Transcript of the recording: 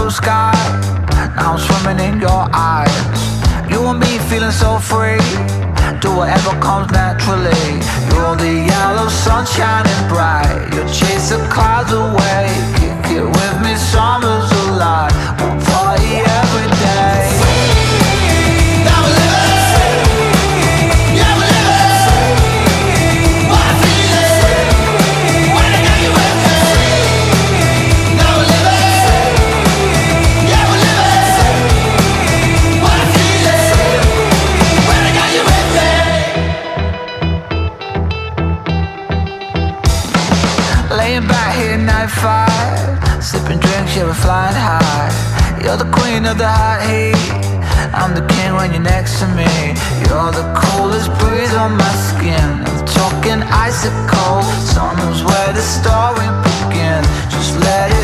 blue sky, now I'm swimming in your eyes. You and me feeling so free, do whatever comes naturally. You're the yellow sun shining bright, you chase the clouds away. Kick it with me, summer's a lie. We'll party every day. Now we're living free. Yeah, we're living free. What a feeling when I got you with me. Now we're living free. Yeah, we're living free. What a feeling when I got you with me. Laying back here at night 5, sipping drinks, yeah, we're flying high. You're the queen of the hot heat, I'm the king when you're next to me. You're the coolest breeze on my skin, I'm talking icicle. Summer's where the story begins, just let it